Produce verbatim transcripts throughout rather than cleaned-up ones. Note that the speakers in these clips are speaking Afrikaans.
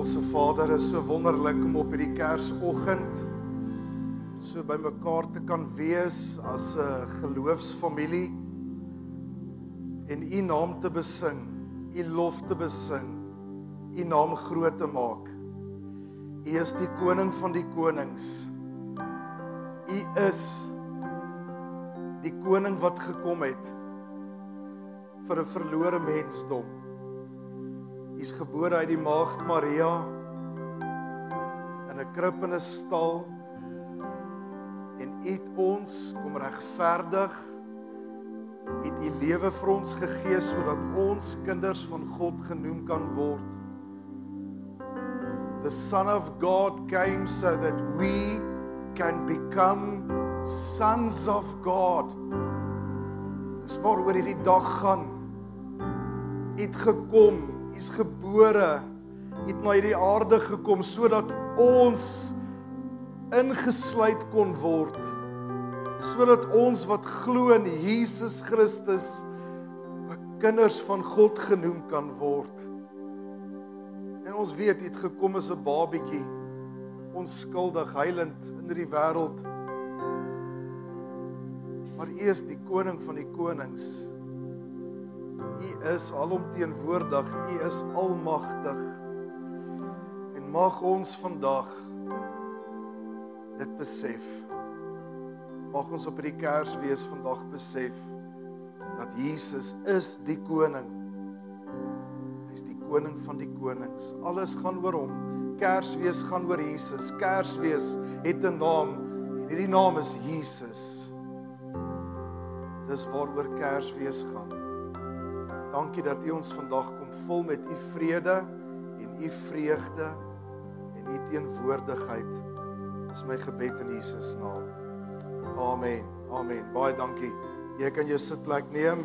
Hemelse Vader, is so wonderlik om op hierdie Kersoggend so by mekaar te kan wees as 'n geloofsfamilie en U naam te besing, U lof te besing, U naam groot te maak. U is die koning van die konings. U is die koning wat gekom het vir 'n verlore mensdom. U is gebore uit die maagd Maria in 'n krib in 'n stal en U het ons kom regverdig, het U lewe vir ons gegee sodat ons kinders van God genoem kan word. The Son of God came so that we can become sons of God. Dis maar oor hierdie dag gaan. U het gekom, U is gebore, U het na hierdie aarde gekom sodat ons ingesluit kon word, sodat ons wat glo in Jesus Christus kinders van God genoem kan word. En ons weet U het gekom as 'n babietjie, onskuldig, heilend in hierdie wêreld. Maar U is die koning van die konings. U is alomteenwoordig, U is almagtig. En mag ons vandag dit besef. Mag ons op hierdie Kersfees vandag besef dat Jesus is die koning. Hy is die koning van die konings. Alles gaan oor hom. Kersfees gaan oor Jesus. Kersfees het 'n naam en hierdie naam is Jesus. Dis waaroor Kersfees gaan. Dankie dat U ons vandag kom vul met U vrede en U vreugde en U teenwoordigheid. Dis my gebed in Jesus naam. Amen. Amen. Baie dankie. Jy kan jou sitplek neem.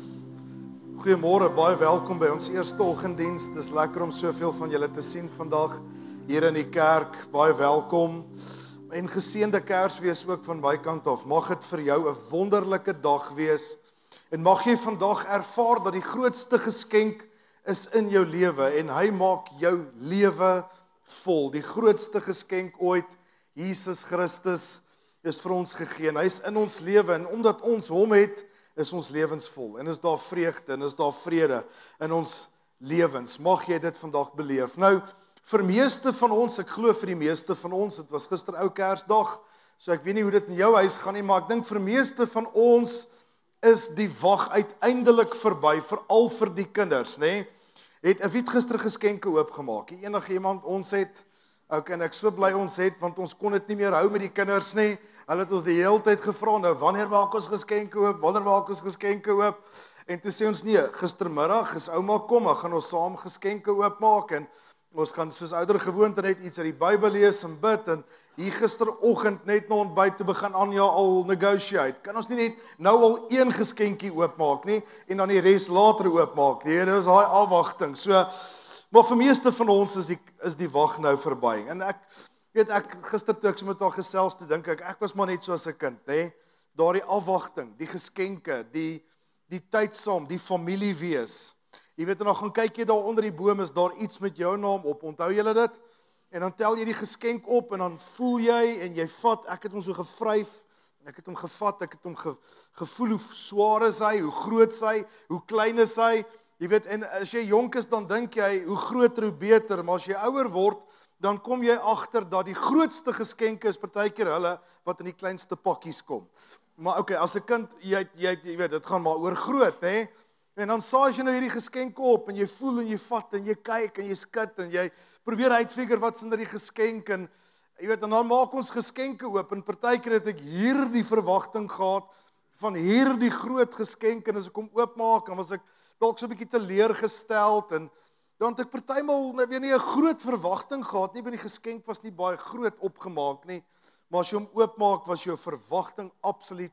Goeiemôre, baie welkom by ons eerste oggenddiens. Dis lekker om soveel van julle te sien vandag hier in die kerk. Baie welkom. En geseënde Kersfees ook van my kant af. Mag dit vir jou 'n wonderlike dag wees. En mag jy vandag ervaar dat die grootste geskenk is in jou lewe en hy maak jou lewe vol. Die grootste geskenk ooit, Jesus Christus, is vir ons gegee. En hy is in ons lewe en omdat ons hom het, is ons lewens vol. En is daar vreugde en is daar vrede in ons lewens. Mag jy dit vandag beleef. Nou, vir meeste van ons, ek glo vir die meeste van ons, dit was gister ou Kersdag, so ek weet nie hoe dit in jou huis gaan nie, maar ek dink vir meeste van ons is die wag uiteindelik verby, veral vir die kinders, nê? Het 'n wit gister geskenke oopgemaak. Enige iemand ons het, ok, en ek so bly ons het, want ons kon dit nie meer hou met die kinders nie. Hulle het ons die hele tyd gevra, nou wanneer maak ons geskenke oop? Wanneer maak ons geskenke oop? En toe sê ons nee, gistermiddag is ouma kom, dan gaan ons saam geskenke oopmaak en ons gaan soos ouer gewoonte net iets uit die Bybel lees en bid en hier gisteroggend net na ontbyt toe begin Anja al negotiate. Kan ons nie net nou al een geskenkie oopmaak nie en dan die res later oopmaak nie. Dit is daai afwagting. So, maar vir meeste van ons is die is die wag nou verby. En ek weet ek gister toe ek so met haar gesels te dink ek ek was maar net so as 'n kind, hè. Daardie afwagting, die geskenke, die die tyd saam, die familie wees. Jy weet, en dan gaan kyk jy daar onder die boom, is daar iets met jou naam op, onthou julle dit? En dan tel jy die geskenk op, en dan voel jy, en jy vat, ek het hom so gevryf, en ek het hom gevat, ek het hom ge, gevoel, hoe swaar is hy, hoe groot is hy, hoe klein is hy, jy weet, en as jy jonk is, dan dink jy, hoe groter, hoe beter, maar as jy ouer word, dan kom jy agter dat die grootste geskenke is partykeer hulle, wat in die kleinste pakkies kom. Maar oké, okay, as 'n kind, jy, jy, jy weet, dit gaan maar oor groot, hè, en dan saai jy nou hierdie geskenke op, en jy voel en jy vat, en jy kyk, en jy skud, en jy probeer uitfigure wat's in die geskenk, en jy weet, en dan maak ons geskenke oop, en partykeer het ek hierdie verwagting gehad, van hierdie groot geskenk, en as ek hom oopmaak, dan was ek dalk so 'n bietjie teleurgesteld, en dan het ek partymal, nou weer nie 'n groot verwagting gehad nie, want die geskenk was nie baie groot opgemaak nie, maar as jy hom oopmaak, was jou verwagting absoluut,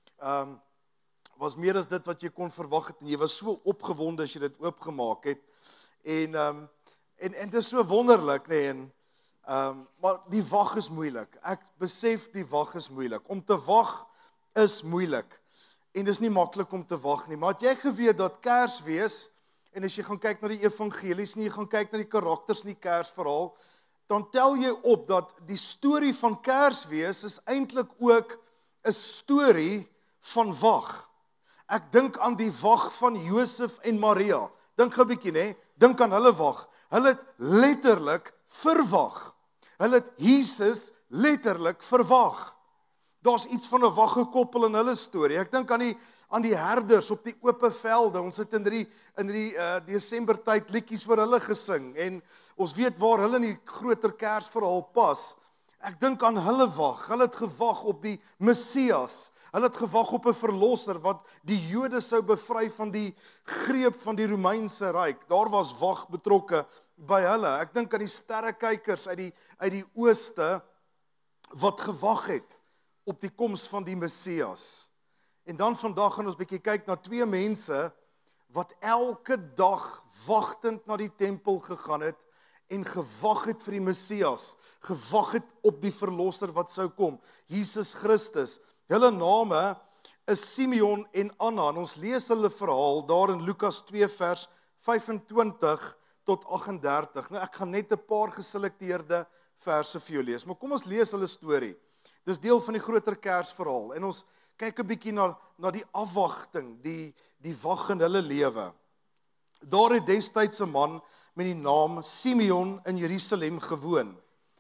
um, was meer as dit wat jy kon verwag het, en jy was so opgewonde as jy dit oopgemaak het, en, um, en, en dit is so wonderlik, nee, en, um, maar die wag is moeilik, ek besef die wag is moeilik, om te wag is moeilik, en dit is nie maklik om te wag nie, maar het jy geweet dat Kersfees en as jy gaan kyk na die evangelies en jy gaan kyk na die karakters in die Kersverhaal, dan tel jy op dat die storie van Kersfees is eintlik ook 'n storie van wag. Ek dink aan die wag van Josef en Maria. Dink gou 'n bietjie, né? Dink aan hulle wag. Hulle het letterlik verwag. Hulle het Jesus letterlik verwag. Daar's iets van 'n wag gekoppel in hulle storie. Ek dink aan die aan die herders op die oop velde. Ons het in die in die uh, Desembertyd liedjies oor hulle gesing en ons weet waar hulle in die groter Kersverhaal pas. Ek dink aan hulle wag. Hulle het gewag op die Messias. Hulle het gewag op 'n verlosser wat die Jode sou bevry van die greep van die Romeinse ryk. Daar was wag betrokke by hulle. Ek dink aan die sterrekykers uit die uit die ooste wat gewag het op die koms van die Messias. En dan vandag gaan ons bietjie kyk na twee mense wat elke dag wagtend na die tempel gegaan het en gewag het vir die Messias, gewag het op die verlosser wat sou kom, Jesus Christus. Hulle name is Simeon en Anna, en ons lees hulle verhaal daar in Lukas twee vers vyf-en-twintig tot agt en dertig. Nou ek gaan net 'n paar geselekteerde verse vir jou lees, maar kom ons lees hulle storie. Dis deel van die groter Kersverhaal en ons kyk 'n bietjie na na die afwagting, die die wag in hulle lewe. Daar het destyds 'n man met die naam Simeon in Jerusalem gewoon.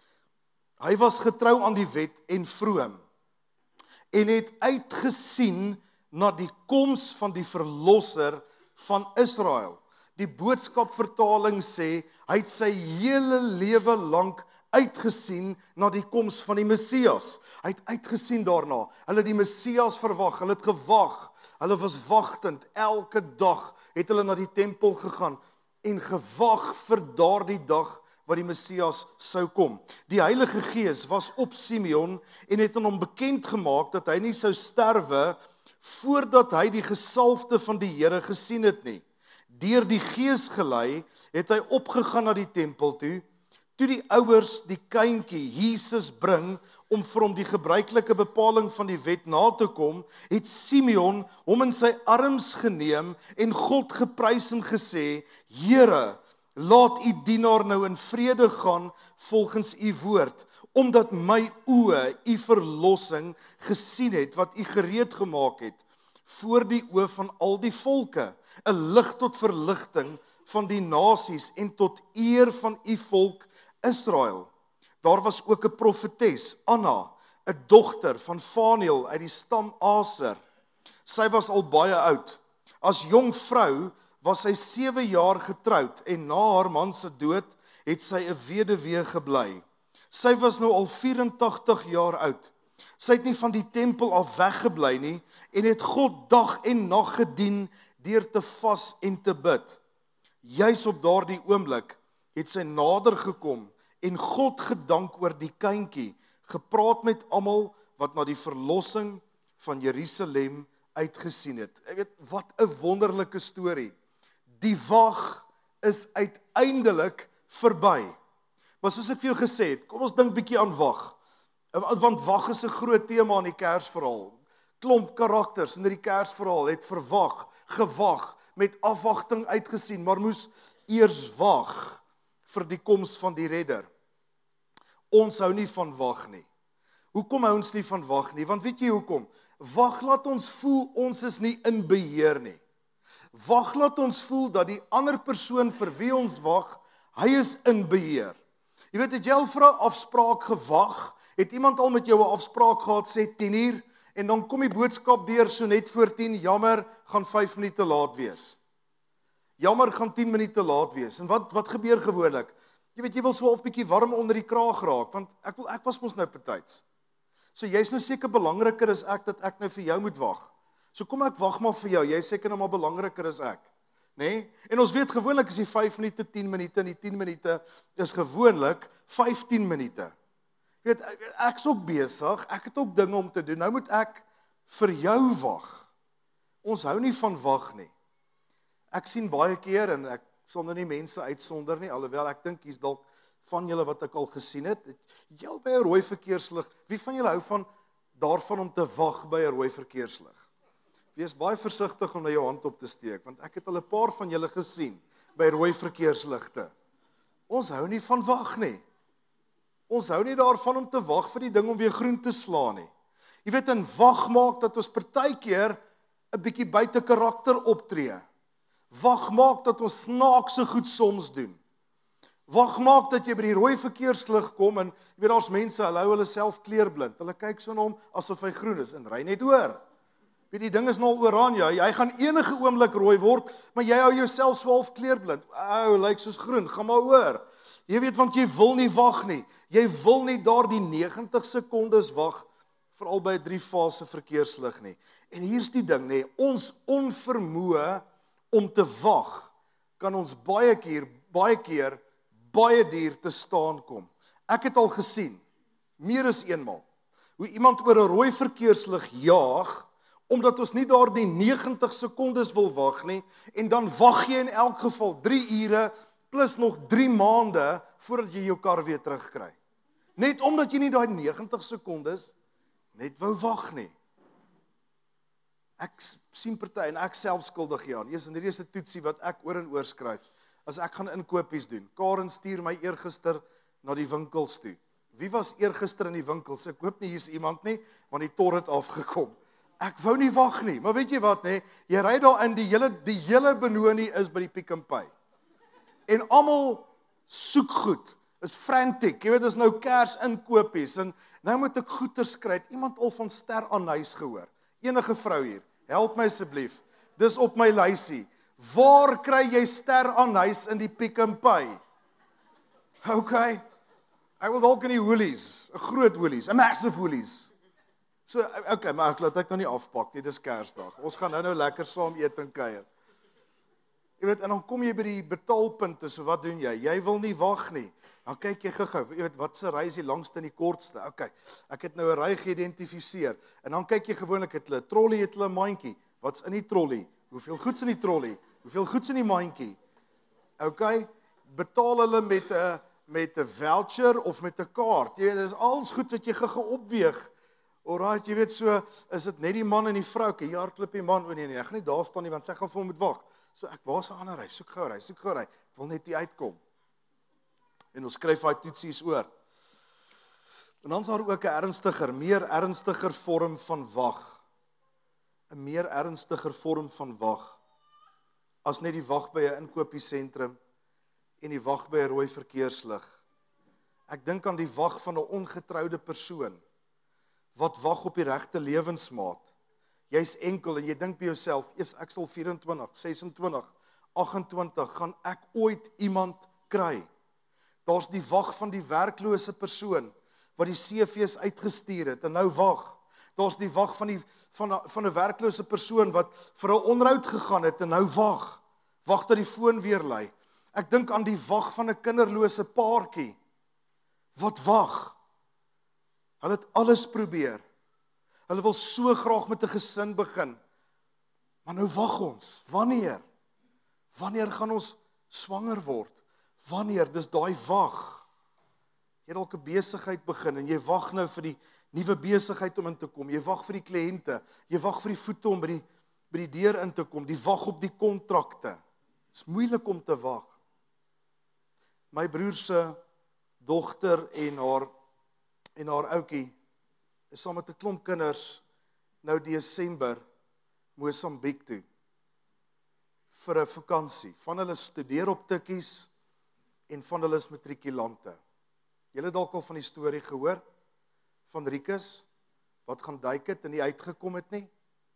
Hy was getrou aan die wet en vroom en het uitgesien na die koms van die verlosser van Israel. Die boodskapvertaling sê hy het sy hele lewe lank uitgesien na die koms van die Messias. Hy het uitgesien daarna. Hulle het die Messias verwag, hulle het gewag. Hulle was wagtend. Elke dag het hulle na die tempel gegaan en gewag vir daardie dag wat die Messias sou kom. Die Heilige Gees was op Simeon en het aan hom bekend gemaak dat hy nie sou sterwe voordat hy die gesalfde van die Here gesien het nie. Deur die Gees gelei het hy opgegaan na die tempel toe. Toe die ouers die kindjie Jesus bring om vir hom die gebruikelike bepaling van die wet na te kom, het Simeon hom in sy arms geneem en God geprys en gesê: Here, laat u dienaar nou in vrede gaan volgens u woord, omdat my oë u verlossing gesien het wat u gereed gemaak het voor die oë van al die volke, 'n lig tot verligting van die nasies en tot eer van u volk Israel. Daar was ook 'n profetes, Anna, 'n dogter van Faniel uit die stam Aser. Sy was al baie oud. As jong vrou was sy sewe jaar getroud en na haar man se dood het sy 'n weduwee gebly. Sy was nou al vyf-en-tagtig jaar oud. Sy het nie van die tempel af weggebly nie en het God dag en nag gedien deur te vas en te bid. Juis op daardie oomblik het sy nader gekom en God gedank oor die kindjie, gepraat met almal wat na die verlossing van Jerusalem uitgesien het. Ek weet, wat 'n wonderlike storie. Die wag is uiteindelik verby. Maar soos ek vir jou gesê het, kom ons dink bietjie aan wag. Want wag is 'n groot tema in die Kersverhaal. Klomp karakters in die Kersverhaal het verwag, gewag, met afwagting uitgesien, maar moes eers wag vir die koms van die redder. Ons hou nie van wag nie. Hoekom hou ons nie van wag nie? Want weet jy hoekom? Wag laat ons voel ons is nie in beheer nie. Wag laat ons voel dat die ander persoon vir wie ons wag, hy is in beheer. Jy weet, het jy al vir 'n afspraak gewag? Het iemand al met jou 'n afspraak gehad, sê tien uur, en dan kom die boodskap deur so net voor tien, jammer, gaan vyf minute laat wees. Jammer, gaan tien minute laat wees. En wat wat gebeur gewoonlik? Jy weet, jy wil so 'n bietjie warm onder die kraag raak, want ek wil ek was mos nou betyds. So jy's nou seker belangriker as ek dat ek nou vir jou moet wag. So kom ek wag maar vir jou. Jy's seker nou maar belangriker as ek, nê? Nee? En ons weet gewoonlik is die vyf minute tien minute en die tien minute is gewoonlik vyftien minute. Jy weet, ek's ook besig, ek het ook dinge om te doen. Nou moet ek vir jou wag. Ons hou nie van wag nie. Ek sien baie keer en ek sonder nie mense uitsonder nie, alhoewel ek dink hier's dalk van julle wat ek al gesien het. Jy al by 'n rooi verkeerslig. Wie van julle hou van daarvan om te wag by 'n rooi verkeerslig? Wees baie versigtig om na jou hand op te steek, want ek het al 'n paar van julle gesien by rooi verkeersligte. Ons hou nie van wag nie. Ons hou nie daarvan om te wag vir die ding om weer groen te slaan nie. Jy weet, en wag maak dat ons partykeer 'n bietjie buite karakter optree. Wag maak dat ons snaakse goed soms doen. Wag maak dat jy by die rooi verkeerslig kom en jy weet daar's mense, hulle hou hulle self kleurblind. Hulle kyk so na hom asof hy groen is en ry net oor. Weet die ding is nou oranje, hy gaan enige oomblik rooi word, maar jy hou jouself swaalf kleurblind. Ou, lyk soos groen, gaan maar oor. Jy weet, want jy wil nie wag nie. Jy wil nie daar die negentig sekondes wag, veral by 'n drie-fase verkeerslig nie. En hier's die ding, nê, ons onvermoë om te wag, kan ons baie keer, baie keer, baie duur te staan kom. Ek het al gesien, meer as eenmal, hoe iemand oor 'n rooi verkeerslig jaag, omdat ons nie daar die negentig sekondes wil wag nie, en dan wag jy in elk geval drie ure, plus nog drie maande, voordat jy jou kar weer terugkry. Net omdat jy nie daai negentig sekondes net wou wag nie. Ek sien party, en ek self skuldig hieraan. Eers in hierdie is 'n toetsie wat ek oor en oor skryf. As ek gaan inkopies doen. Karen stuur my eergister na die winkels toe. Wie was eergister in die winkels? Ek hoop nie hier's iemand nie, want die tor het afgekom. Ek wou nie wag nie, maar weet jy wat nê? Jy ry daar in, die hele die hele Benoni is by die Pick n Pay. En almal soek goed. Is frantic. Jy weet, is nou Kers inkopies en nou moet ek goeders kry. Iemand al van Ster Anys gehoor? Enige vrou hier, help my asseblief. Dis op my lysie. Waar kry jy Ster Anys in die Pick n Pay? Okay. Ek wil dalk in die Woolies, 'n groot Woolies, 'n massive Woolies. So, okay, maar ek laat ek nou nie afpak nie, dis Kersdag. Ons gaan nou nou lekker saam eet en kuier. Jy weet, en dan kom jy by die betaalpunte, so wat doen jy? Jy wil nie wag nie. Dan kyk jy gou-gou, jy weet, wat se ry is die langste en die kortste? Okay, ek het nou 'n ry geïdentifiseer. En dan kyk jy gewoonlik, het hulle 'n trolley, het hulle 'n mandjie. Wat's in die trolley? Hoeveel goeds in die trolley? Hoeveel goeds in die mandjie? Okay, betaal hulle met 'n met 'n voucher of met 'n kaart? Jy weet, dis alles goed wat jy gou-gou opweeg. Alraai, jy weet, so is dit net die man en die vroukie. Ja, klip die man, o nee nee, ek gaan nie daar staan nie want sy gaan vir hom moet wag. So ek waar's 'n ander ry? Soek gou ry, soek gou ry. Ek wil net nie uitkom. En ons skryf daai toetsies oor. En dan is daar ook 'n ernstiger, meer ernstiger vorm van wag. 'n Meer ernstiger vorm van wag as net die wag by 'n inkopiesentrum en die wag by 'n rooi verkeerslig. Ek dink aan die wag van 'n ongetroude persoon wat wag op die regte lewensmaat. Jy's enkel en jy dink by jouself, "Eers ek sal vyf-en-twintig, ses-en-twintig, agt-en-twintig gaan ek ooit iemand kry." Daar's die wag van die werklose persoon wat die C V's uitgestuur het en nou wag. Daar's die wag van die van 'n van 'n werklose persoon wat vir 'n onderhoud gegaan het en nou wag. Wag dat die foon weer lui. Ek dink aan die wag van 'n kinderlose paartjie wat wag. Hulle het alles probeer. Hulle wil so graag met 'n gesin begin. Maar nou wag ons. Wanneer? Wanneer gaan ons swanger word? Wanneer? Dis daai wag. Jy het dalk 'n besigheid begin en jy wag nou vir die nuwe besigheid om in te kom. Jy wag vir die kliënte. Jy wag vir die voete om by die by die deur in te kom. Die wag op die kontrakte. Dis moeilik om te wag. My broer se dogter en haar en haar ouetjie is saam met 'n klomp kinders nou Desember Mosambiek toe vir 'n vakansie. Van hulle studeer op tikkies en van hulle is matrikulante. Julle het dalk al van die storie gehoor van Rikus wat gaan duik het en nie uitgekom het nie.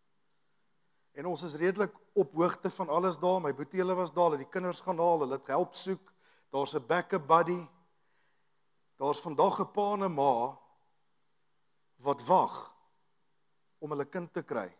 En ons is redelik op hoogte van alles daar. My boetie hulle was daar, hulle die kinders gaan haal, hulle het help soek. Daar's 'n backup buddy. Daar's vandag 'n pa en 'n ma wat wag om hulle kind te kry.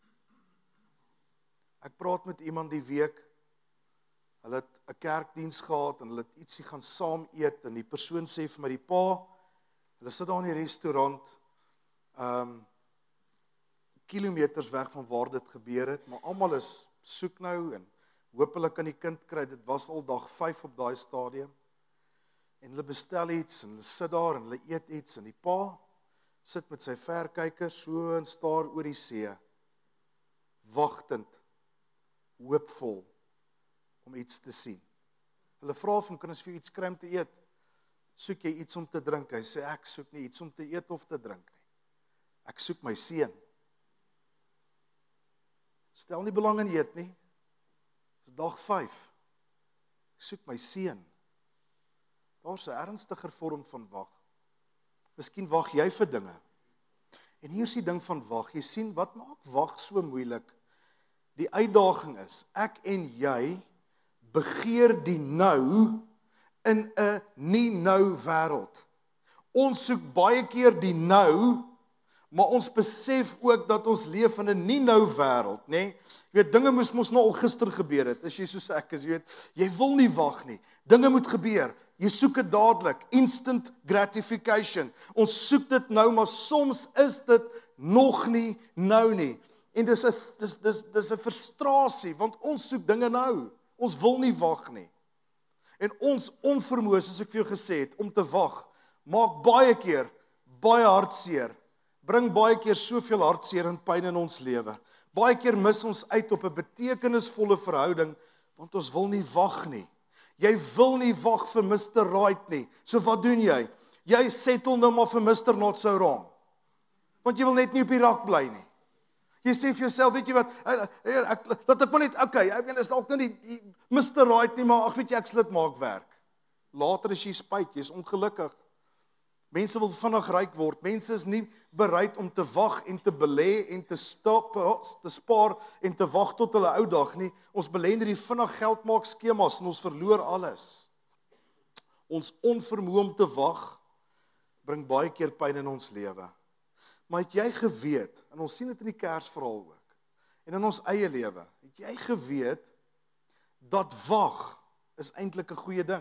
Ek praat met iemand die week. Hulle het 'n kerkdiens gehad en hulle het ietsie gaan saam eet en die persoon sê vir my die pa, hulle sit daar in die restaurant, ehm um, kilometers weg van waar dit gebeur het, maar almal is soek nou en hoop hulle kan die kind kry. Dit was al dag vyf op daai stadium. En hulle bestel iets en hulle sit daar en hulle eet iets en die pa sit met sy verkyker so en staar oor die see. wagtend, hoopvol om iets te sien. Hulle vra van, kan ons vir iets kry om te eet? Soek jy iets om te drink? Hy sê, ek soek nie iets om te eet of te drink nie. Ek soek my seun. Stel nie belang in eet nie. Dis dag vyf. Ek soek my seun. Daar's 'n ernstiger vorm van wag. Miskien wag jy vir dinge. En hier is die ding van wag. Jy sien, wat maak wag so moeilik? Die uitdaging is, ek en jy begeer die nou in 'n nie-nou wêreld. Ons soek baie keer die nou, maar ons besef ook dat ons leef in 'n nie-nou wêreld, nê? Nee? Jy weet, dinge moes mos nou al gister gebeur het. As jy soos ek is, jy weet, jy wil nie wag nie. Dinge moet gebeur. Jy soek dit dadelik, instant gratification. Ons soek dit nou, maar soms is dit nog nie nou nie. En dis 'n dis dis dis 'n frustrasie, want ons soek dinge nou. Ons wil nie wag nie. En ons onvermoë, soos ek vir jou gesê het, om te wag, maak baie keer baie hartseer. Bring baie keer soveel hartseer en pyn in ons lewe. Baie keer mis ons uit op 'n betekenisvolle verhouding, want ons wil nie wag nie. Jy wil nie wag vir mister Right nie. So wat doen jy? Jy settle nou maar vir mister Not So Wrong. Want jy wil net nie op die rak bly nie. Jy sê vir jouself, weet jy wat, ek, ek, laat ek maar net, okay, ek meen, is dalk nou nie die mister Right nie, maar ag weet jy, ek sal dit maak werk. Later is jy spyt, jy is ongelukkig. Mense wil vinnig ryk word. Mense is nie bereid om te wag en te belê en te stop, te spaar en te wag tot hulle ou dag nie. Ons belê in hierdie vinnig geld maak skemas en ons verloor alles. Ons onvermoë om te wag bring baie keer pyn in ons lewe. Maar het jy geweet, en ons sien dit in die Kersverhaal ook, en in ons eie lewe, het jy geweet dat wag is eintlik 'n goeie ding.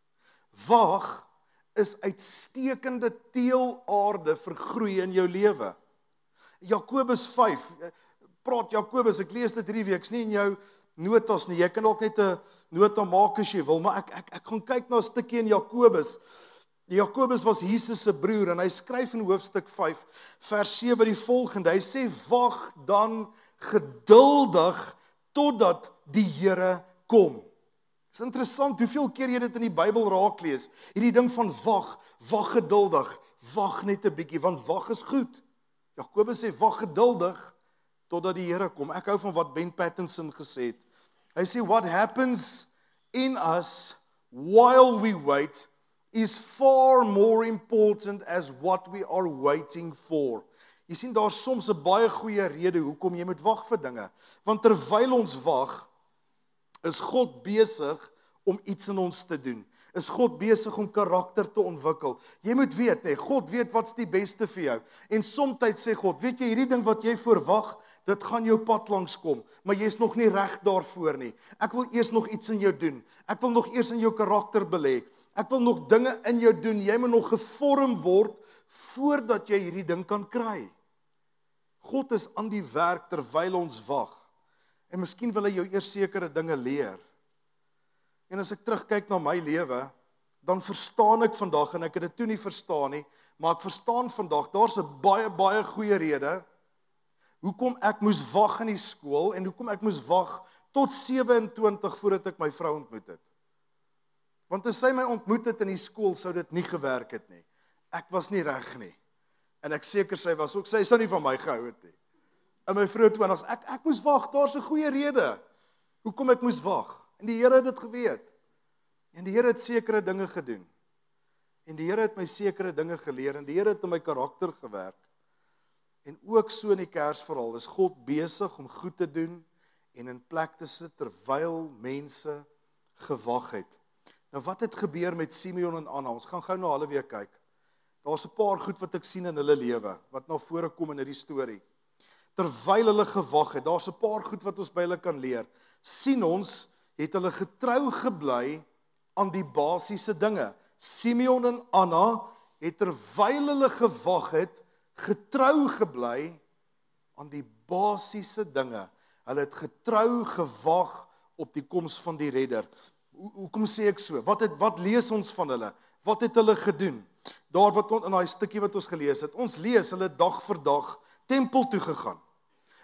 Wag is uitstekende teelaarde vir groei in jou lewe. Jakobus vyf, praat Jakobus, ek lees dit hierdie week, is nie in jou notas nie, jy kan ook net 'n nota maak as jy wil, maar ek, ek, ek gaan kyk na 'n stukkie in Jakobus. Jakobus was Jesus se broer, en hy skryf in hoofstuk vyf, vers sewe die volgende, hy sê, wag dan geduldig, totdat die Here kom. Dit is interessant, hoeveel keer jy dit in die Bybel raak lees, hierdie ding van wag, wag geduldig, wag net 'n bietjie, want wag is goed. Jakobus sê, wag geduldig, totdat die Here kom. Ek hou van wat Ben Pattinson gesê het. Hy sê, what happens in us while we wait is far more important as what we are waiting for. Jy sien, daar soms 'n baie goeie rede hoekom jy moet wag vir dinge. Want terwyl ons wag, is God besig om iets in ons te doen. Is God besig om karakter te ontwikkel. Jy moet weet, nee, God weet wat's die beste vir jou. En soms sê God, weet jy, hierdie ding wat jy voorwag, dit gaan jou pad langs kom, maar jy's nog nie reg daarvoor nie. Ek wil eers nog iets in jou doen. Ek wil nog eers in jou karakter belê. Ek wil nog dinge in jou doen. Jy moet nog gevorm word voordat jy hierdie ding kan kry. God is aan die werk terwyl ons wag. En miskien wil hy jou eers sekere dinge leer. En as ek terugkyk na my lewe, dan verstaan ek vandag, en ek het dit toe nie verstaan nie, maar ek verstaan vandag, daar's 'n baie, baie goeie rede, hoekom ek moes wag in die skool, en hoekom ek moes wag tot sewe-en-twintig voordat ek my vrou ontmoet het. Want as sy my ontmoet het in die skool, sou dit nie gewerk het nie. Ek was nie reg nie. En ek seker sy was ook, sy sou nie van my gehou het nie. In my vroeë twintigs, ek, ek moes wag, daar's 'n goeie rede, hoekom ek moes wag. En die Here het dit geweet. En die Here het sekere dinge gedoen. En die Here het my sekere dinge geleer, en die Here het in my karakter gewerk. En ook so in die Kersverhaal, is God besig om goed te doen, en in plek te sit, terwyl mense gewag het. Nou wat het gebeur met Simeon en Anna? Ons gaan gou na hulle weer kyk. Daar's 'n paar goed wat ek sien in hulle lewe, wat na vore kom in hierdie storie. Terwyl hulle gewag het, daar's 'n paar goed wat ons by hulle kan leer. Sien ons, het hulle getrou gebly aan die basiese dinge. Simeon en Anna het terwyl hulle gewag het, getrou gebly aan die basiese dinge. Hulle het getrou gewag op die koms van die redder. Ho hoekom sê ek so? Wat het wat lees ons van hulle? Wat het hulle gedoen? Daar wat in daai stukkie wat ons gelees het. Ons lees hulle dag vir dag tempel toe gegaan.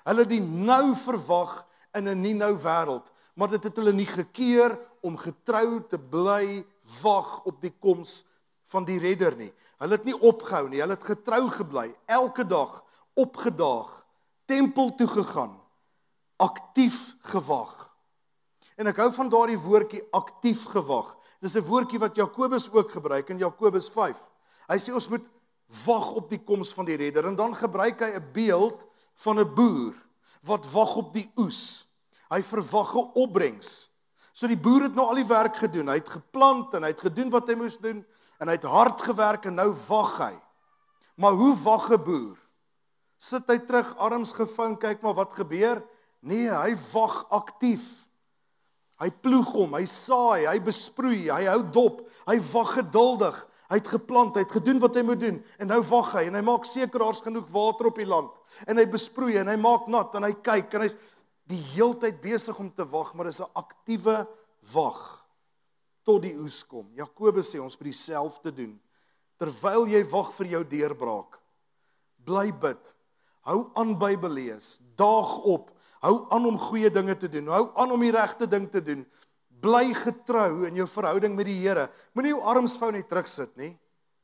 Hulle het die nou verwag in 'n nie nou wêreld, maar dit het hulle nie gekeer om getrou te bly wag op die koms van die redder nie. Hulle het nie opgehou nie, hulle het getrou gebly, elke dag opgedaag, tempel toe gegaan, aktief gewag. En ek hou van daardie woordjie aktief gewag. Dis 'n woordjie wat Jakobus ook gebruik in Jakobus vyf. Hy sê ons moet wag op die koms van die redder, en dan gebruik hy 'n beeld van 'n boer wat wag op die oes. Hy verwag 'n opbrengs. So die boer het nou al die werk gedoen, hy het geplant en hy het gedoen wat hy moes doen, en hy het hard gewerk en nou wag hy. Maar hoe wag 'n boer? Sit hy terug, arms gevou en kyk maar wat gebeur? Nee, hy wag aktief. Hy ploeg hom, hy saai, hy besproei, hy hou dop, hy wag geduldig. Hy het geplant, hy het gedoen wat hy moet doen, en nou wag hy, en hy maak seker daar's genoeg water op die land, en hy besproei, en hy maak nat, en hy kyk, en hy's die heeltyd besig om te wag, maar dis 'n aktiewe wag, tot die oes kom. Jakobus sê ons moet dieselfde doen, terwyl jy wag vir jou deurbraak, bly bid, hou aan Bybel lees, daag op, hou aan om goeie dinge te doen, hou aan om die regte ding te doen, bly getrou in jou verhouding met die Here. Moenie jou arms vou net terugsit nie.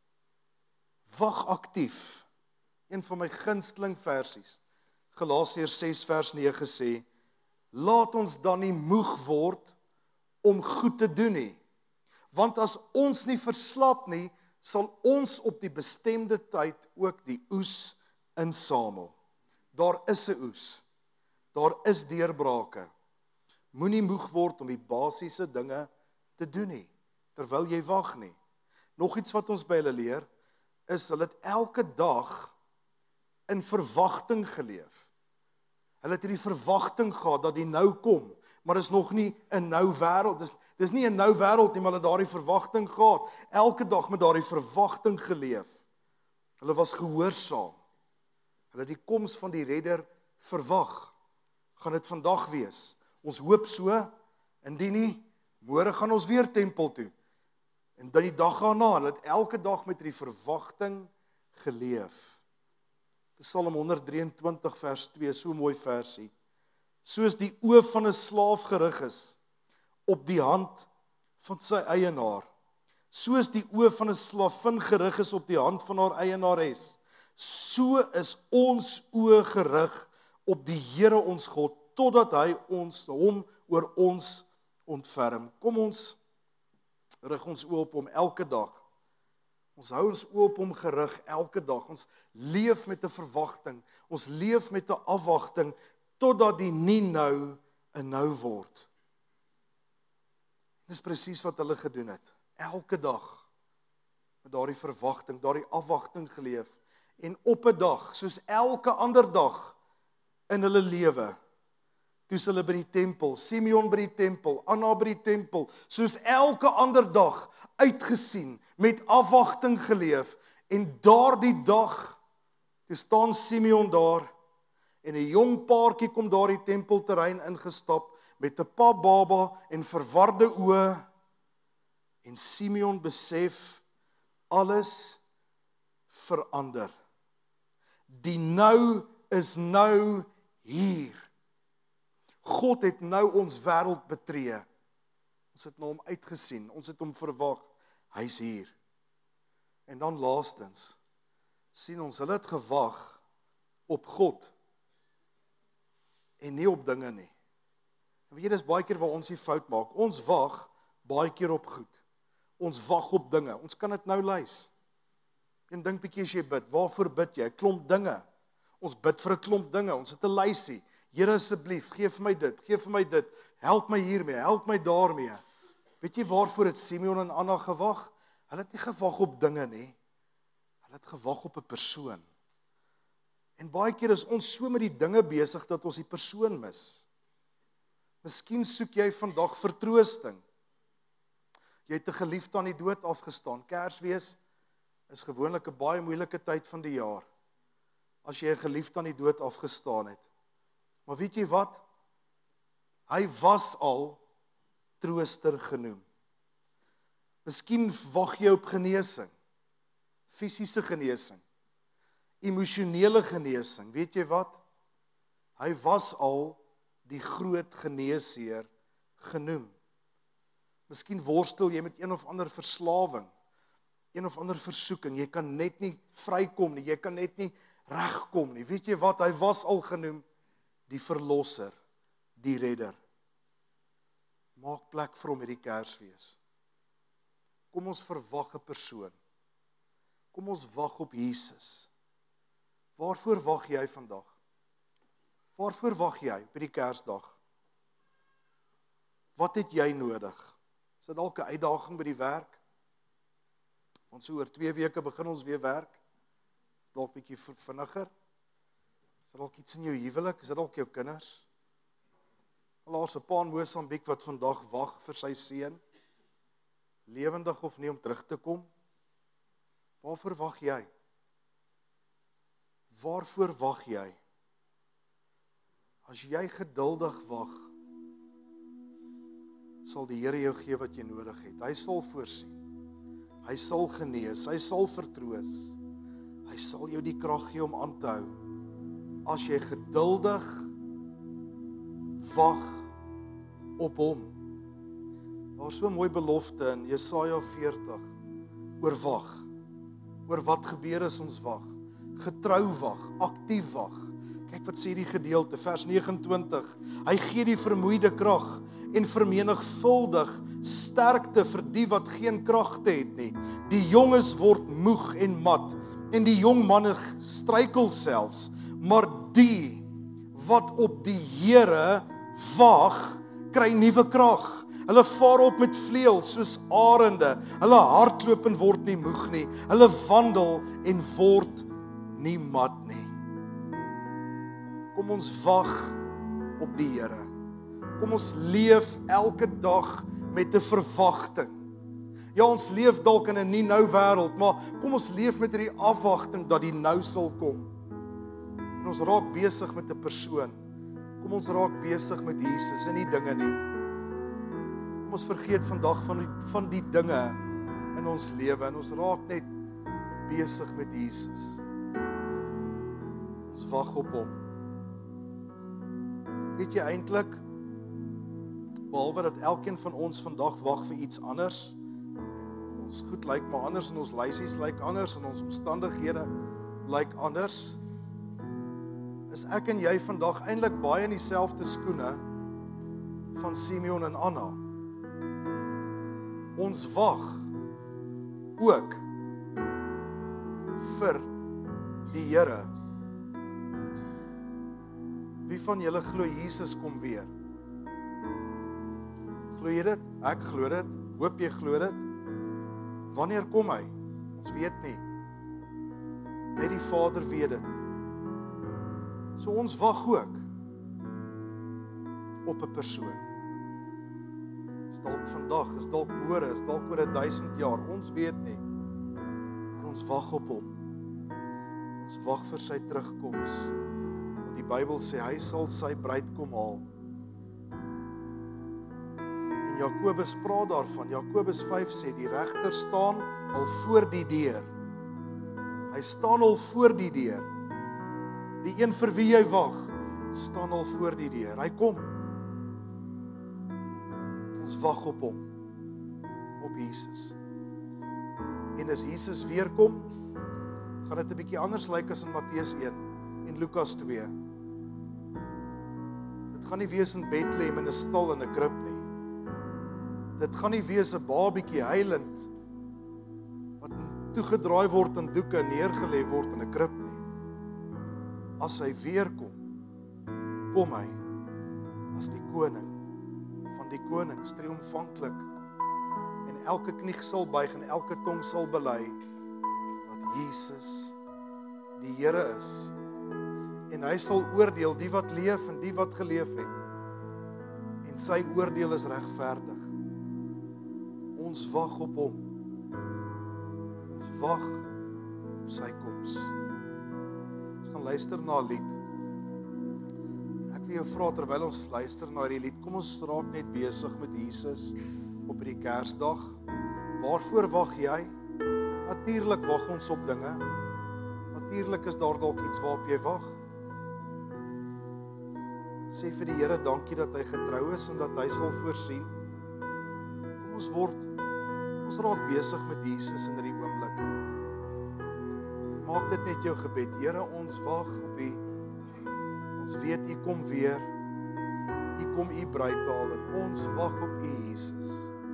Wag aktief. Een van my gunsteling versies. Galasiërs ses vers nege sê: laat ons dan nie moeg word om goed te doen nie. Want as ons nie verslap nie, sal ons op die bestemde tyd ook die oes insamel. Daar is 'n oes. Daar is deurbrake. Moenie moeg word om die basiese dinge te doen nie, terwyl jy wag nie. Nog iets wat ons by hulle leer, is hulle het elke dag in verwagting geleef. Hulle het hierdie verwagting gehad dat die nou kom, maar is nog nie 'n nou wêreld. Dis dis nie 'n nou wêreld nie, maar hulle het daardie verwagting gehad. Elke dag met daardie verwagting geleef. Hulle was gehoorsaam. Hulle het die koms van die redder verwag. Gaan dit vandag wees? Ons hoop so, indien nie, môre gaan ons weer tempel toe. En dan die dag daarna, hulle het elke dag met die verwagting geleef. Psalm honderd drie en twintig vers twee, so mooi versie. Soos die oë van 'n slaaf gerig is op die hand van sy eienaar, soos die oë van 'n slavin gerig is op die hand van haar eienares, so is ons oë gerig op die Here ons God, totdat hy ons hom oor ons ontferm. Kom ons rig ons oë op hom elke dag. Ons hou ons oë op hom gerig elke dag. Ons leef met 'n verwagting. Ons leef met 'n afwagting totdat die nie nou 'n nou word. Dis presies wat hulle gedoen het. Elke dag met daardie verwagting, daardie afwagting geleef, en op 'n dag, soos elke ander dag in hulle lewe, toe's hulle by die tempel, Simeon by die tempel, Anna by die tempel, soos elke ander dag uitgesien, met afwagting geleef, en daardie dag, toe staan Simeon daar, en 'n jong paartjie kom daar die tempelterrein ingestap, met 'n pap baba en verwarde oë, en Simeon besef, alles verander. Die nou is nou hier. God het nou ons wêreld betree. Ons het na hom uitgesien, ons het hom verwag, hy's hier. En dan laastens, sien ons, hulle het gewag op God, en nie op dinge nie. En weet jy, dis baie keer waar ons die fout maak, ons wag baie keer op goed, ons wag op dinge, ons kan dit nou lys. En dink bietjie as jy bid, waarvoor bid jy? 'n Klomp dinge. Ons bid vir 'n klomp dinge, ons het 'n lysie. Here asseblief, gee vir my dit, gee vir my dit, help my hiermee, help my daarmee. Weet jy waarvoor het Simeon en Anna gewag? Hulle het nie gewag op dinge nie. Hulle het gewag op 'n persoon. En baie keer is ons so met die dinge besig dat ons die persoon mis. Miskien soek jy vandag vertroosting. Jy het 'n geliefde aan die dood afgestaan. Kersfees is gewoonlik 'n baie moeilike tyd van die jaar, as jy 'n geliefde aan die dood afgestaan het. Maar weet jy wat? Hy was al trooster genoem. Miskien wag jy op genesing, fisiese genesing, emosionele genesing. Weet jy wat? Hy was al die groot geneesheer genoem. Miskien worstel jy met een of ander verslawing, een of ander versoeking, jy kan net nie vrykom nie, jy kan net nie regkom nie. Weet jy wat, hy was al genoem, die verlosser, die redder. Maak plek vir hom hierdie Kersfees. Kom ons verwag 'n persoon. Kom ons wag op Jesus. Waarvoor wag jy vandag? Waarvoor wag jy by die Kersdag? Wat het jy nodig? Is dit dalk 'n uitdaging by die werk? Want so oor twee weke begin ons weer werk. Dalk bietjie vinniger. Is dit dalk iets in jou huwelik? Is dit dalk jou kinders? Daar's 'n pa in Mosambiek wat vandag wag vir sy seun. Lewendig of nie om terug te kom. Waarvoor wag jy? Waarvoor wag jy? As jy geduldig wag, sal die Here jou gee wat jy nodig het. Hy sal voorsien. Hy sal genees, hy sal vertroos. Hy sal jou die krag gee om aan te hou. As jy geduldig wag op hom. Daar's so 'n mooi belofte in Jesaja veertig oor wag. Oor wat gebeur as ons wag. Getrou wag, aktief wag. Kyk wat sê die gedeelte, vers nege en twintig. Hy gee die vermoeide krag en vermenigvuldig sterkte vir die wat geen kragte het nie. Die jonges word moeg en mat en die jong manne struikel selfs, maar die wat op die Here wag, kry nuwe krag. Hulle vaar op met vleuels soos arende. Hulle hardloop en word nie moeg nie. Hulle wandel en word nie mat nie. Kom ons wag op die Here. Kom ons leef elke dag met 'n verwagting. Ja, ons leef dalk in 'n nie nou wêreld, maar kom ons leef met hierdie afwagting dat die nou sal kom. En ons raak besig met 'n persoon. Kom ons raak besig met Jesus en nie dinge nie. Kom ons vergeet vandag van die, van die dinge in ons lewe en ons raak net besig met Jesus. Ons wag op hom. Weet jy eintlik, behalwe dat elkeen van ons vandag wag vir iets anders, ons goed lyk maar anders en ons lysies lyk anders en ons omstandighede lyk anders, is ek en jy vandag eintlik baie in dieselfde skoene van Simeon en Anna. Ons wag ook vir die Here. Wie van julle glo Jesus kom weer? Glo jy dit? Ek glo dit. Hoop jy glo dit? Wanneer kom hy? Ons weet nie. Net die Vader weet dit. So ons wag ook op 'n persoon. Is dalk vandag, is dalk môre, is dalk oor duisend jaar, ons weet nie. Maar ons wag op hom. Ons wag vir sy terugkoms. Want die Bybel sê hy sal sy bruid kom haal. En Jakobus praat daarvan. Jakobus vyf sê die regter staan al voor die deur. Hy staan al voor die deur. Die een vir wie jy wag, staan al voor die deur. Hy kom. Ons wag op hom, op Jesus. En as Jesus weer kom, gaan dit 'n bietjie anders lyk as in Matteus een en Lukas twee. Dit gaan nie wees in Bethlehem in 'n stal in 'n krib nie. Dit gaan nie wees 'n babietjie huilend wat toegedraai word en doeke neergelê word in 'n krib nie. As hy weer kom, kom hy as die koning van die konings, triomfantlik. En elke knie sal buig en elke tong sal bely dat Jesus die Here is. En hy sal oordeel die wat leef en die wat geleef het. En sy oordeel is regverdig. Ons wag op hom. Ons wag op sy koms. Ons gaan luister na 'n lied. Ek wil jou vra terwyl ons luister na hierdie lied, kom ons raak net besig met Jesus op hierdie Kersdag. Waarvoor wag jy? Natuurlik wag ons op dinge. Natuurlik is daar dalk iets waarop jy wag. Sê vir die Here dankie dat hy getrou is en dat hy sal voorsien. Kom ons word, kom ons raak besig met Jesus in hierdie oomblik. Maak dit net jou gebed. Here, ons wag op U. Ons weet U kom weer. U kom U bruid haal en ons wag op U, Jesus.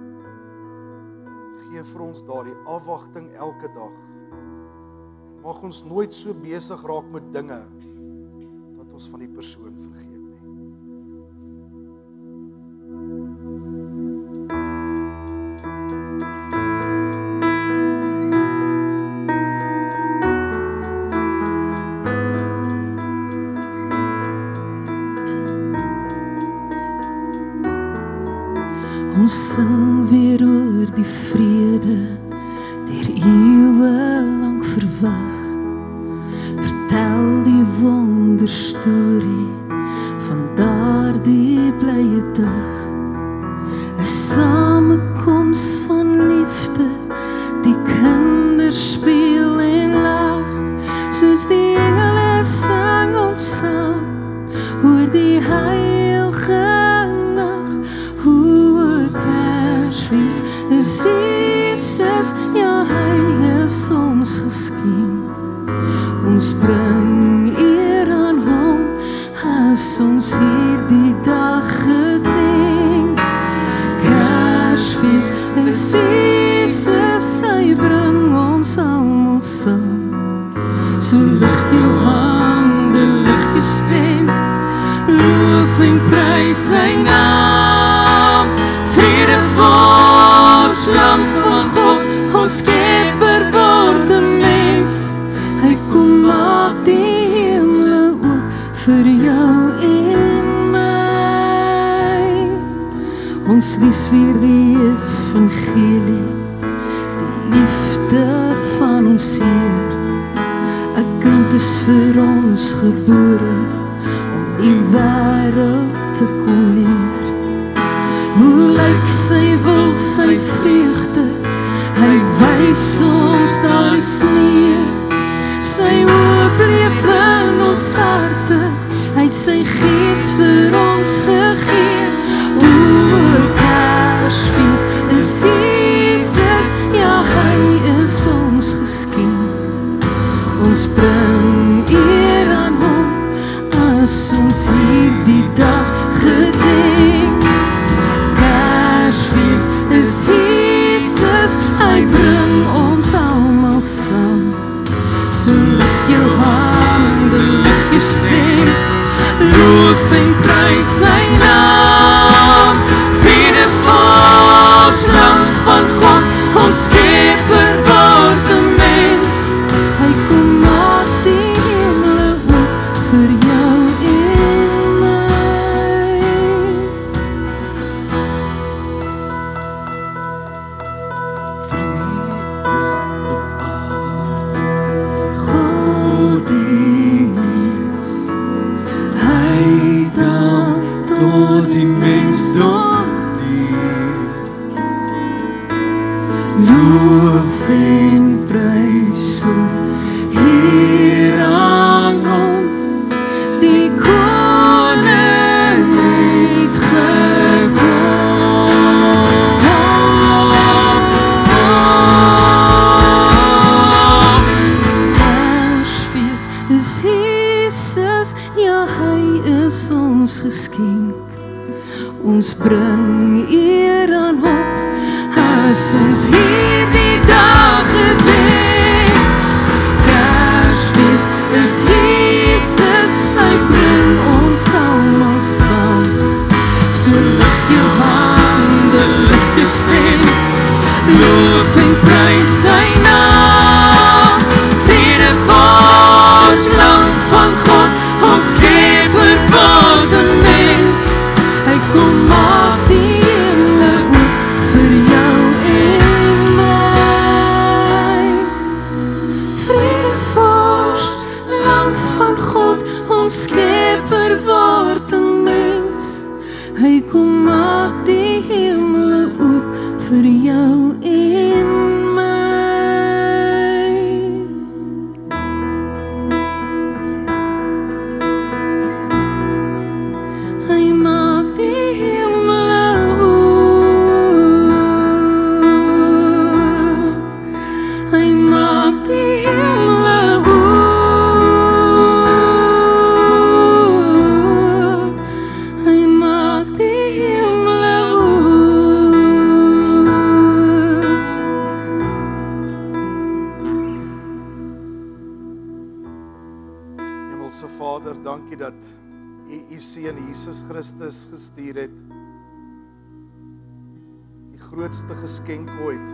Gee vir ons daardie afwagting elke dag. Mag ons nooit so besig raak met dinge dat ons van die persoon vergeet nie. Ons sing weer oor die vrede deur eeue lank verwag. Vertel die wonderstorie van daardie blye dag. 'n Samekoms van liefde, die kinders speel en lag, soos die engele sang ons saam oor die heilige nag. Hoe Kersfees is Jesus, ja, hy is ons geskenk. Ons bring eer aan hom, as ons hierdie dag gedenk. Kersfees is Jesus, hy bring ons almal saam. So lig jou hande, lig jou stem, loof en prys sy naam. Vrede vors, Lam van God, ons Skepper word 'n mens. Hy kom maak die hemel oop vir jou en my. Ons lees weer die evangelie, die liefde van ons Heer. 'n Kind is vir ons gebore, om die wêreld te kom leer. Hoe lyk sy wil, sy vreugde, hy wys ons daar is meer. Sy hoop leef in ons harte, hy het sy gees vir ons gegee. O, Kersfees is Jesus, ja, hy is ons geskenk. Ons bring eer aan hom, as ons hierdie dag gedenk. Kersfees is Jesus, hy bring ons almal saam. So lig jou hande, lig jou stem, loof en prys sy naam. Vrede vors, Lam van God, ons Skepper word 'n mens. Hy kom maak die hemel oop vir jou en my. Vrede op aarde, God die mens, hy dan tot die mensdom neer. Loof en prys hom, Heer aan hom, die koning het gekom. Kersfees is Jesus, ja, hy is ons geskenk. Ons bring eer aan hom, as ons hierdie dag gedenk. Kersfees is Jesus, hy bring ons almal saam. So lig jou hande, lig jou stem, loof en prys sy naam. Vrede vors, Lam van God, ons Skepper word 'n mens. Hy kom maak die hemel oop vir jou en my. Vrede vors, Lam van God, ons Skepper word 'n mens. Hy kom maak die hemel oop vir jou en my. dankie dat U U seun Jesus Christus gestuur het. Die grootste geskenk ooit.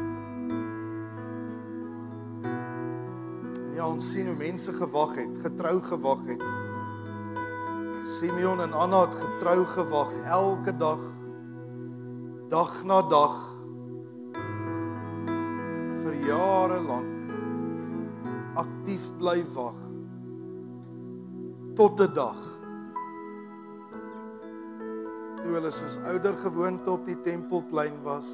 En ja, ons sien hoe mense gewag het, getrou gewag het. Simeon en Anna het getrou gewag, elke dag, dag na dag, vir jare lank, aktief bly wag, tot 'n dag, toe hulle soos ouder gewoonte op die tempelplein was,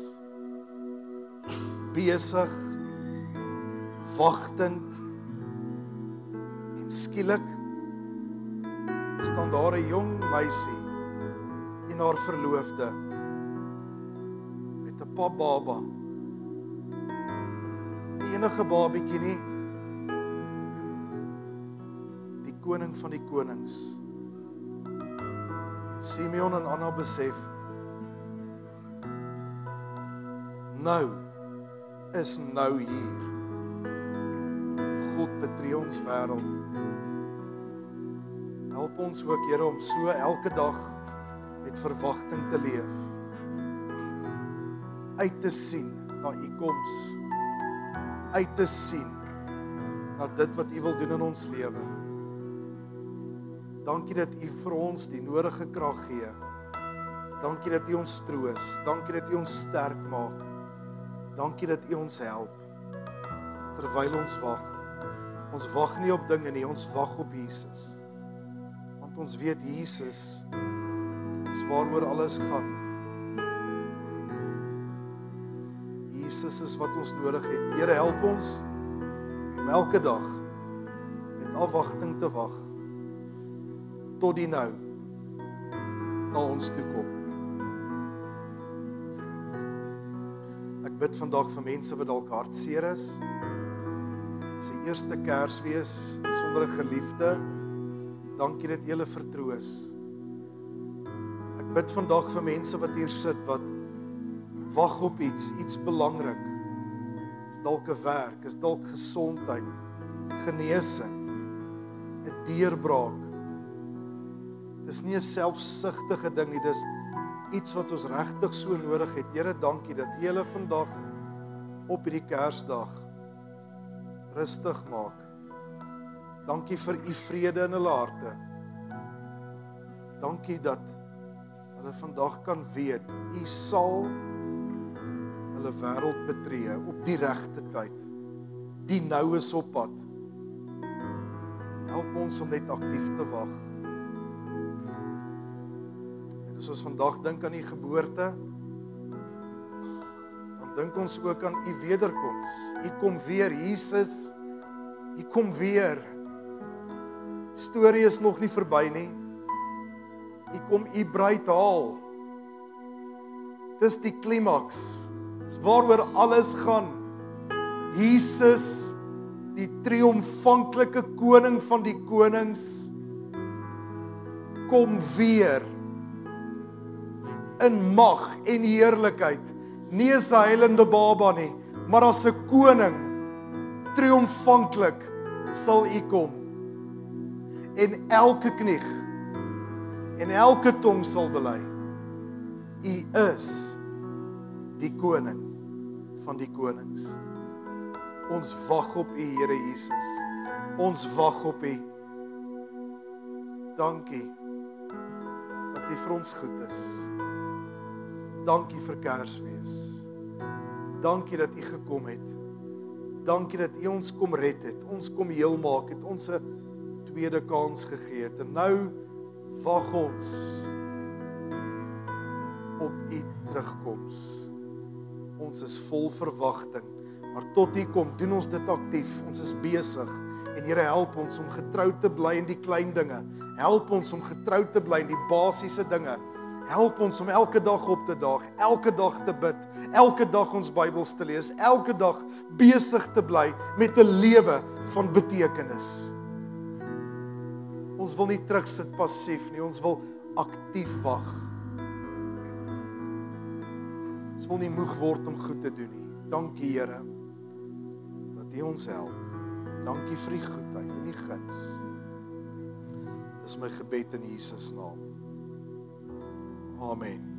besig, wagtend, en skielik, staan daar 'n jong meisie, en haar verloofde, met 'n pap baba, nie enige babietjie nie, die koning van die konings. En Simeon en Anna besef, nou is nou hier. God betree ons wêreld. Help ons ook, Here, om so elke dag met verwagting te leef. Uit te sien na U koms. Uit te sien na dit wat U wil doen in ons lewe. Dankie dat U vir ons die nodige krag gee. Dankie dat U ons troos. Dankie dat U ons sterk maak. Dankie dat U ons help. Terwyl ons wag. Ons wag nie op dinge nie, ons wag op Jesus. Want ons weet Jesus is waaroor alles gaan. Jesus is wat ons nodig het. Here, help ons om elke dag met afwagting te wag tot die nou na ons toe kom. Ek bid vandag vir mense wat dalk hartseer is. Sy eerste Kersfees sonder 'n geliefde. Dankie dat jy hulle vertroos. Ek bid vandag vir mense wat hier sit wat wag op iets, iets belangrik. Is dalk 'n werk, is dalk gesondheid, genesing, 'n deurbraak. Dis nie 'n selfsugtige ding nie, dis iets wat ons regtig so nodig het. Here, dankie dat jy hulle vandag op hierdie Kersdag rustig maak. Dankie vir U vrede in hulle harte. Dankie dat hulle vandag kan weet, U sal hulle wêreld betree op die regte tyd. Die nou is op pad. Help ons om net aktief te wag. En as ons vandag dink aan U geboorte, dan dink ons ook aan U wederkoms. U kom weer, Jesus. U kom weer. Storie is nog nie verby nie. U kom U bruid haal. Dis die klimaks. Dis waaroor alles gaan. Jesus, die triomfanklike koning van die konings, kom weer in mag en heerlikheid. Nie as 'n heilende baba nie, maar as 'n koning, triomfanklik sal U kom. En elke knie en elke tong sal bely, U is die koning van die konings. Ons wag op U, Here Jesus. Ons wag op U. Dankie dat U vir ons goed is. Dankie vir Kersfees. Dankie dat U gekom het. Dankie dat U ons kom red het, ons kom heel maak het, ons 'n tweede kans gegee het. En nou wag ons op U terugkoms. Ons is vol verwagting, maar tot U kom, doen ons dit aktief. Ons is besig. En Here, help ons om getrou te bly in die klein dinge. Help ons om getrou te bly in die basiese dinge. Help ons om elke dag op te daag, elke dag te bid, elke dag ons Bybels te lees, elke dag besig te bly met 'n lewe van betekenis. Ons wil nie terugsit passief nie, ons wil aktief wag. Ons wil nie moeg word om goed te doen nie. Dankie, Here, dat U ons help. Dankie vir die goedheid en die guns. Dis my gebed in Jesus naam. Amen.